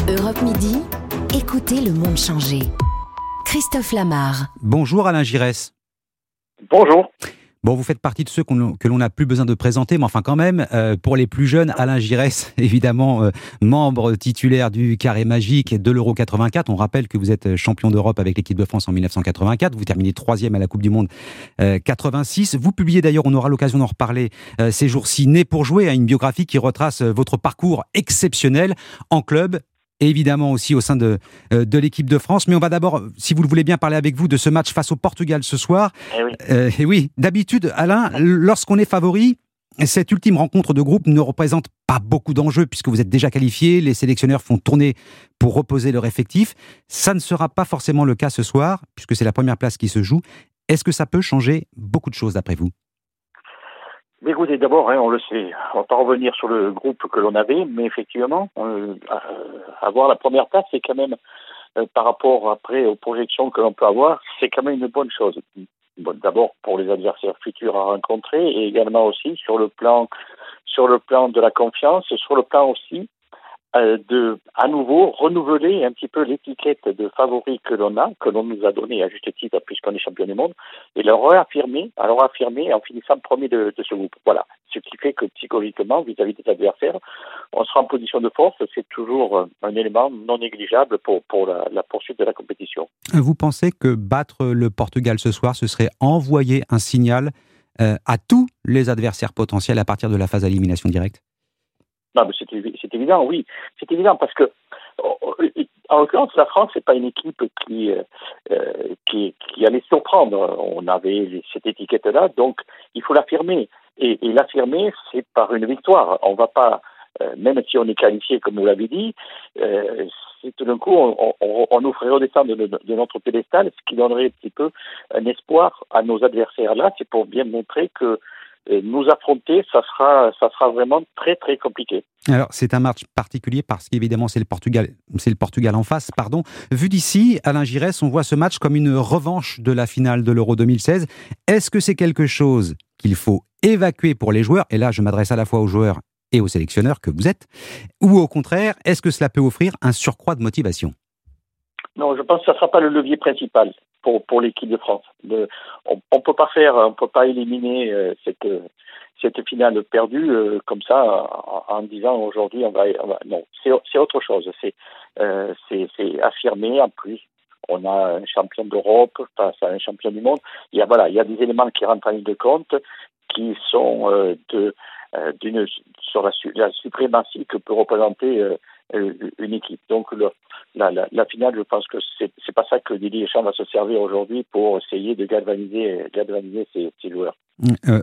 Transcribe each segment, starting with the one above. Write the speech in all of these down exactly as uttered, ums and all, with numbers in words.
Europe Midi, écoutez le monde changer. Christophe Lamarre. Bonjour Alain Giresse. Bonjour. Bon, vous faites partie de ceux qu'on, que l'on n'a plus besoin de présenter, mais enfin quand même, euh, pour les plus jeunes, Alain Giresse, évidemment, euh, membre titulaire du Carré Magique de l'Euro quatre-vingt-quatre. On rappelle que vous êtes champion d'Europe avec l'équipe de France en dix-neuf cent quatre-vingt-quatre. Vous terminez troisième à la Coupe du Monde euh, quatre-vingt-six. Vous publiez d'ailleurs, on aura l'occasion d'en reparler euh, ces jours-ci, Né pour jouer, à une biographie qui retrace euh, votre parcours exceptionnel en club, et évidemment aussi au sein de, euh, de l'équipe de France. Mais on va d'abord, si vous le voulez bien, parler avec vous de ce match face au Portugal ce soir. Eh oui. Euh, et oui, d'habitude, Alain, lorsqu'on est favori, cette ultime rencontre de groupe ne représente pas beaucoup d'enjeux puisque vous êtes déjà qualifié, les sélectionneurs font tourner pour reposer leur effectif. Ça ne sera pas forcément le cas ce soir, puisque c'est la première place qui se joue. Est-ce que ça peut changer beaucoup de choses d'après vous ? Mais écoutez, d'abord, hein, on le sait, on va pas revenir sur le groupe que l'on avait, mais effectivement, euh, avoir la première place, c'est quand même, euh, par rapport après aux projections que l'on peut avoir, c'est quand même une bonne chose. Bon, d'abord pour les adversaires futurs à rencontrer, et également aussi sur le plan, sur le plan de la confiance, et sur le plan aussi euh, de, à nouveau, renouveler un petit peu l'étiquette de favori que l'on a, que l'on nous a donné à juste titre puisqu'on est champion du monde, et le réaffirmer, alors affirmer en finissant premier de, de ce groupe. Voilà. Ce qui fait que psychologiquement, vis-à-vis des adversaires, on sera en position de force. C'est toujours un élément non négligeable pour, pour la, la poursuite de la compétition. Vous pensez que battre le Portugal ce soir, ce serait envoyer un signal euh, à tous les adversaires potentiels à partir de la phase d'élimination directe ? Non, mais c'est, c'est évident, oui. C'est évident parce que, en l'occurrence, la France, c'est pas une équipe qui, euh, qui, qui allait surprendre. On avait cette étiquette-là, donc il faut l'affirmer. Et, et l'affirmer, c'est par une victoire. On va pas, euh, même si on est qualifié, comme vous l'avez dit, euh, si tout d'un coup on, on, on nous ferait redescendre de, de notre pédestal, ce qui donnerait un petit peu un espoir à nos adversaires. Là, c'est pour bien montrer que nous affronter, ça sera, ça sera vraiment très très compliqué. Alors c'est un match particulier parce qu'évidemment c'est le Portugal, c'est le Portugal en face, pardon. Vu d'ici, Alain Giresse, on voit ce match comme une revanche de la finale de l'Euro deux mille seize. Est-ce que c'est quelque chose qu'il faut évacuer pour les joueurs ? Et là, je m'adresse à la fois aux joueurs et aux sélectionneurs que vous êtes. Ou au contraire, est-ce que cela peut offrir un surcroît de motivation ? Non, je pense que ça ne sera pas le levier principal pour pour l'équipe de France. De, on, on peut pas faire, on peut pas éliminer euh, cette cette finale perdue euh, comme ça en, en disant aujourd'hui on va, on va non, c'est c'est autre chose. C'est euh, c'est c'est affirmé en plus. On a un champion d'Europe face à un champion du monde. Il y a voilà, il y a des éléments qui rentrent en ligne de compte qui sont euh, de euh, d'une sur la, la suprématie que peut représenter euh, une équipe. Donc le, la, la, la finale, je pense que c'est, c'est pas ça que Didier Deschamps va se servir aujourd'hui pour essayer de galvaniser, galvaniser ses, ses joueurs. Euh,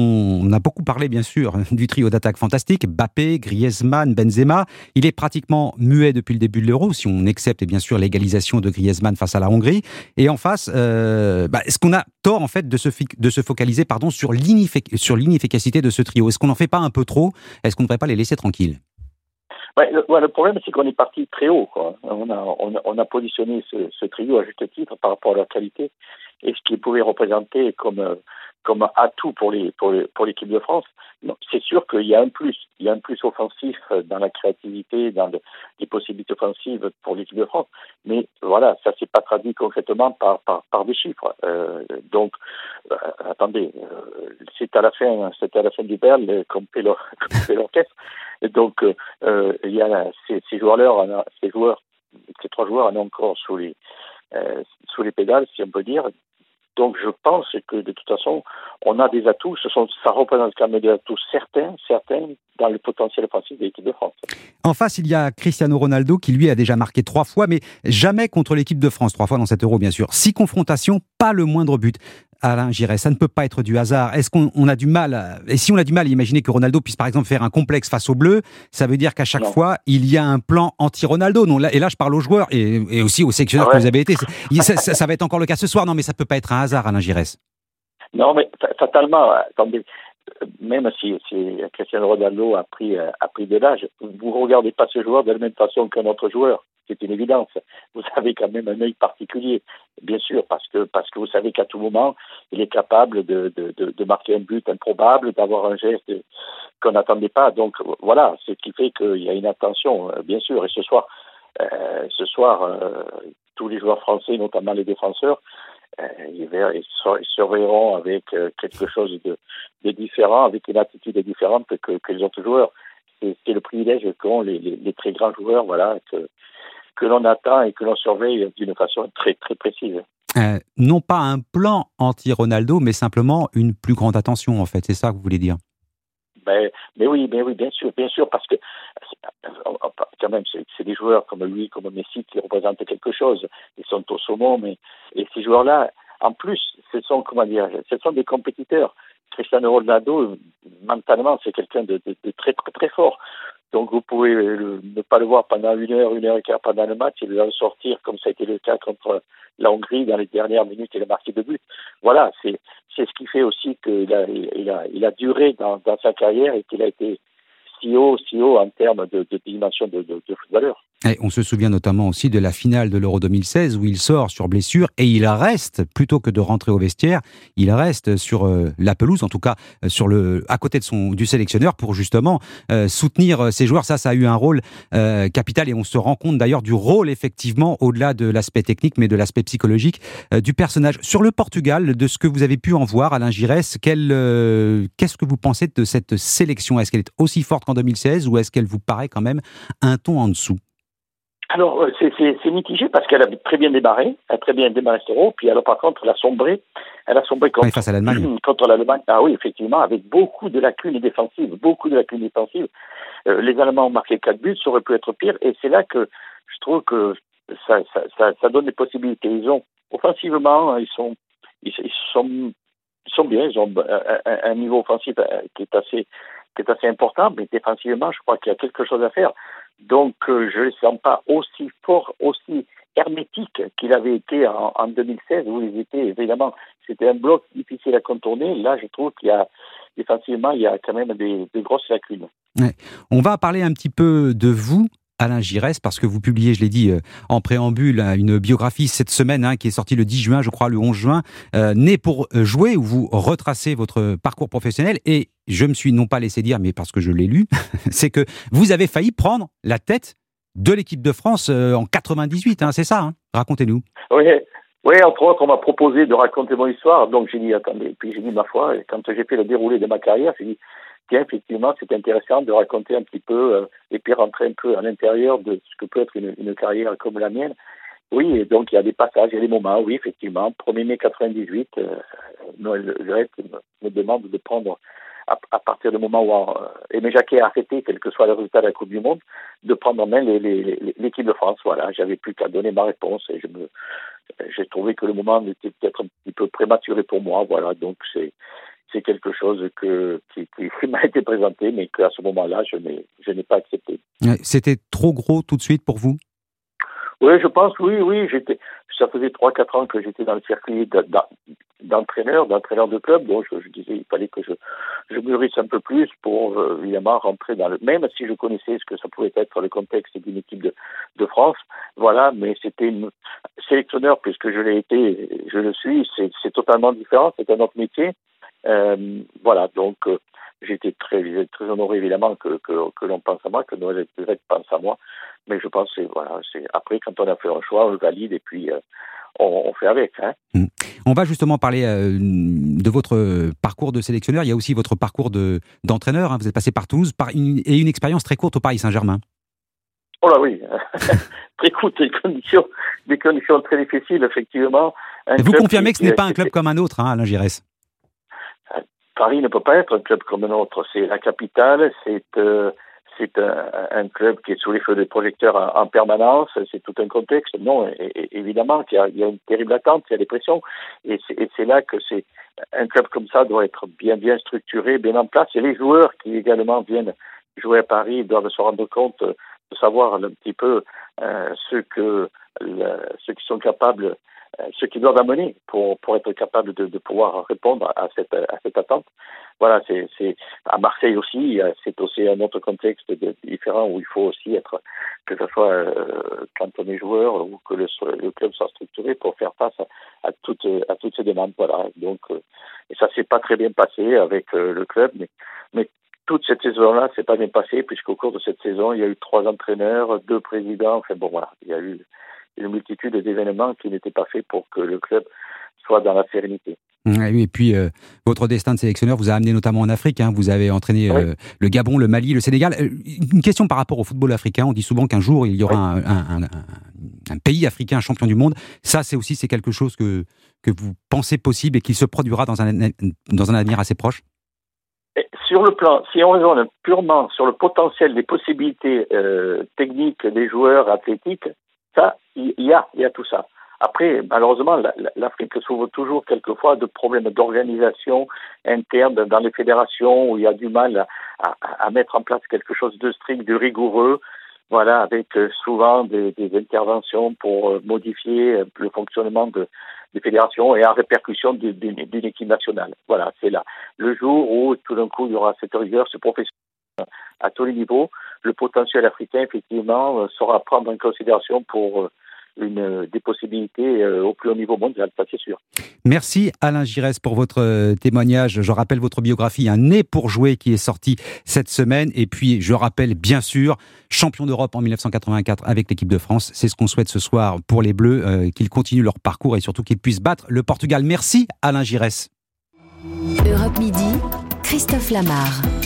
on a beaucoup parlé, bien sûr, du trio d'attaque fantastique, Mbappé, Griezmann, Benzema. Il est pratiquement muet depuis le début de l'Euro, si on accepte bien sûr l'égalisation de Griezmann face à la Hongrie. Et en face, euh, bah, est-ce qu'on a tort en fait de se, fi- de se focaliser pardon, sur, l'ineffic- sur l'inefficacité de ce trio ? Est-ce qu'on n'en fait pas un peu trop ? Est-ce qu'on ne devrait pas les laisser tranquilles ? Ouais, le, ouais, le problème, c'est qu'on est parti très haut, quoi. On a, on a, on a positionné ce, ce trio à juste titre par rapport à leur qualité et ce qu'ils pouvaient représenter comme, comme atout pour, les, pour, les, pour l'équipe de France. Non, c'est sûr qu'il y a un plus. Il y a un plus offensif dans la créativité, dans le, les possibilités offensives pour l'équipe de France. Mais voilà, ça s'est pas traduit concrètement par, par, par des chiffres. Euh, donc, euh, attendez, euh, c'est à la fin, c'était à la fin du bal qu'on fait l'orchestre. Et donc, euh, il y a ces, ces joueurs-là, ces joueurs, ces trois joueurs en ont encore sous les, euh, sous les pédales, si on peut dire. Donc, je pense que de toute façon, on a des atouts. Ce sont, ça représente quand même des atouts certains, certains dans le potentiel offensif de l'équipe de France. En face, il y a Cristiano Ronaldo qui, lui, a déjà marqué trois fois, mais jamais contre l'équipe de France. Trois fois dans cet Euro, bien sûr. Six confrontations, pas le moindre but. Alain Giresse, ça ne peut pas être du hasard. Est-ce qu'on on a du mal à... Et si on a du mal à imaginer que Ronaldo puisse par exemple faire un complexe face aux Bleus, ça veut dire qu'à chaque non. fois, il y a un plan anti-Ronaldo. Non, là, et là, je parle aux joueurs et, et aussi aux sélectionneurs ah ouais. que vous avez été. Ça, ça, ça va être encore le cas ce soir. Non, mais ça ne peut pas être un hasard, Alain Giresse. Non, mais fatalement, attendez, même si, si Cristiano Ronaldo a pris, a pris de l'âge, vous ne regardez pas ce joueur de la même façon qu'un autre joueur. C'est une évidence. Vous avez quand même un œil particulier, bien sûr, parce que parce que vous savez qu'à tout moment, il est capable de, de, de, de marquer un but improbable, d'avoir un geste qu'on n'attendait pas. Donc voilà, ce qui fait qu'il y a une attention, bien sûr. Et ce soir, euh, ce soir, euh, tous les joueurs français, notamment les défenseurs, euh, ils, ver- ils se- ils surveilleront avec euh, quelque chose de, de différent, avec une attitude différente que, que les autres joueurs. C'est, c'est le privilège qu'ont les, les, les très grands joueurs, voilà, que, que l'on attend et que l'on surveille d'une façon très très précise. Euh, non pas un plan anti-Ronaldo, mais simplement une plus grande attention, en fait. C'est ça que vous voulez dire? Ben, mais oui, mais oui, bien sûr, bien sûr, parce que quand même, c'est, c'est des joueurs comme lui, comme Messi, qui représentent quelque chose. Ils sont au sommet, mais et ces joueurs-là, en plus, ce sont comment dire, ce sont des compétiteurs. Cristiano Ronaldo, mentalement, c'est quelqu'un de, de, de très très très fort. Donc vous pouvez le, ne pas le voir pendant une heure, une heure et quart pendant le match et le sortir comme ça a été le cas contre la Hongrie dans les dernières minutes et le marqué de but. Voilà, c'est c'est ce qui fait aussi qu'il a il a il a duré dans, dans sa carrière et qu'il a été si haut, si haut en termes de, de dimension de, de, de footballeur. Et on se souvient notamment aussi de la finale de l'Euro deux mille seize où il sort sur blessure et il reste, plutôt que de rentrer au vestiaire, il reste sur euh, la pelouse, en tout cas euh, sur le, à côté de son, du sélectionneur pour justement euh, soutenir euh, ses joueurs. Ça, ça a eu un rôle euh, capital et on se rend compte d'ailleurs du rôle effectivement, au-delà de l'aspect technique, mais de l'aspect psychologique euh, du personnage. Sur le Portugal, de ce que vous avez pu en voir, Alain Giresse, quel, euh, qu'est-ce que vous pensez de cette sélection? Est-ce qu'elle est aussi forte qu'en deux mille seize ou est-ce qu'elle vous paraît quand même un ton en dessous? Alors, c'est, c'est, c'est mitigé parce qu'elle a très bien démarré, elle a très bien démarré ce Euro, puis alors par contre, elle a sombré, elle a sombré contre, Oui, face à l'Allemagne. contre l'Allemagne. Ah oui, effectivement, avec beaucoup de lacunes défensives, beaucoup de lacunes défensives. Euh, les Allemands ont marqué quatre buts, ça aurait pu être pire, et c'est là que je trouve que ça, ça, ça, ça donne des possibilités. Ils ont, offensivement, ils sont, ils, ils sont, ils sont bien, ils ont un, un, un niveau offensif qui est assez, qui est assez important, mais défensivement, je crois qu'il y a quelque chose à faire. Donc, euh, je ne le sens pas aussi fort, aussi hermétique qu'il avait été en, en deux mille seize, où ils étaient, évidemment, c'était un bloc difficile à contourner. Là, je trouve qu'il y a, défensivement, il y a quand même des, des grosses lacunes. Ouais. On va parler un petit peu de vous, Alain Giresse, parce que vous publiez, je l'ai dit, euh, en préambule, hein, une biographie cette semaine, hein, qui est sortie le dix juin, je crois, le onze juin, euh, Né pour jouer, où vous retracez votre parcours professionnel. Et je me suis non pas laissé dire, mais parce que je l'ai lu, c'est que vous avez failli prendre la tête de l'équipe de France euh, en quatre-vingt-dix-huit, hein, c'est ça, hein? Racontez-nous. Oui, oui, entre autres, on m'a proposé de raconter mon histoire, donc j'ai dit, attendez, puis j'ai dit ma foi, et quand j'ai fait le déroulé de ma carrière, j'ai dit, tiens, effectivement, c'est intéressant de raconter un petit peu, euh, et puis rentrer un peu à l'intérieur de ce que peut être une, une carrière comme la mienne. Oui, et donc il y a des passages, il y a des moments, oui, effectivement. premier mai quatre-vingt-dix-huit, euh, Noël Le Graët me, me demande de prendre, à, à partir du moment où euh, Aimé Jacquet a arrêté, quel que soit le résultat de la Coupe du Monde, de prendre en main les, les, les, l'équipe de France. Voilà, j'avais plus qu'à donner ma réponse et je me, j'ai trouvé que le moment était peut-être un petit peu prématuré pour moi. Voilà, donc c'est c'est quelque chose que, qui, qui m'a été présenté, mais qu'à ce moment-là, je n'ai, je n'ai pas accepté. C'était trop gros tout de suite pour vous? Oui, je pense, oui, oui. J'étais, ça faisait trois quatre ans que j'étais dans le circuit d'entraîneur, d'entraîneur de club. Donc, je, je disais, il fallait que je, je mûrisse un peu plus pour, euh, évidemment, rentrer dans le... Même si je connaissais ce que ça pouvait être le contexte d'une équipe de, de France, voilà, mais c'était une... Sélectionneur, puisque je l'ai été, je le suis, c'est, c'est totalement différent, c'est un autre métier. Euh, voilà, donc euh, j'étais très, très honoré évidemment que, que, que l'on pense à moi, que Noël Legrette pense à moi, mais je pense que voilà, c'est après quand on a fait un choix, on le valide et puis euh, on, on fait avec. Hein. Mmh. On va justement parler euh, de votre parcours de sélectionneur. Il y a aussi votre parcours de, d'entraîneur. Hein. Vous êtes passé par Toulouse par une, et une expérience très courte au Paris Saint-Germain. Oh là oui, très courte, des conditions, des conditions très difficiles effectivement. Un Vous confirmez qui, que ce n'est pas un club comme un autre, hein, Alain Giresse? Paris ne peut pas être un club comme un autre. C'est la capitale, c'est euh, c'est un, un club qui est sous les feux des projecteurs en, en permanence. C'est tout un contexte. Non, et, et, évidemment qu'il y a, il y a une terrible attente, il y a des pressions, et c'est, et c'est là que c'est un club comme ça doit être bien bien structuré, bien en place. Et les joueurs qui également viennent jouer à Paris doivent se rendre compte de savoir un petit peu euh, ce que le, ceux qui sont capables. Ce qu'ils doivent amener pour pour être capable de, de pouvoir répondre à cette à cette attente. Voilà, c'est c'est à Marseille aussi, c'est aussi un autre contexte de, différent où il faut aussi être, que ce soit euh, quand on est joueur ou que le, le club soit structuré pour faire face à, à toutes à toutes ces demandes. Voilà, donc euh, et ça s'est pas très bien passé avec euh, le club, mais mais toute cette saison-là, c'est pas bien passé, puisqu'au cours de cette saison, il y a eu trois entraîneurs, deux présidents. Enfin bon, voilà, il y a eu une multitude d'événements qui n'étaient pas faits pour que le club soit dans la sérénité. Et puis, euh, votre destin de sélectionneur vous a amené notamment en Afrique. Hein. Vous avez entraîné euh, oui. le Gabon, le Mali, le Sénégal. Euh, une question par rapport au football africain. On dit souvent qu'un jour, il y aura oui. un, un, un, un pays africain champion du monde. Ça, c'est aussi c'est quelque chose que, que vous pensez possible et qu'il se produira dans un, dans un avenir assez proche? Et sur le plan, si on raisonne purement sur le potentiel des possibilités euh, techniques des joueurs athlétiques, ça, il y a, il y a tout ça. Après, malheureusement, l'Afrique souffre toujours quelquefois de problèmes d'organisation interne dans les fédérations où il y a du mal à, à, à mettre en place quelque chose de strict, de rigoureux, voilà, avec souvent des, des interventions pour modifier le fonctionnement de, des fédérations et en répercussion d'une, d'une équipe nationale. Voilà, c'est là. Le jour où tout d'un coup il y aura cette rigueur, ce professionnalisme à tous les niveaux, le potentiel africain, effectivement, sera à prendre en considération pour Une, des possibilités euh, au plus haut niveau mondial, ça c'est sûr. Merci Alain Giresse pour votre euh, témoignage. Je rappelle votre biographie, Un nez pour jouer, qui est sortie cette semaine. Et puis je rappelle bien sûr, champion d'Europe en dix-neuf cent quatre-vingt-quatre avec l'équipe de France. C'est ce qu'on souhaite ce soir pour les Bleus, euh, qu'ils continuent leur parcours et surtout qu'ils puissent battre le Portugal. Merci Alain Giresse. Europe Midi, Christophe Lamarre.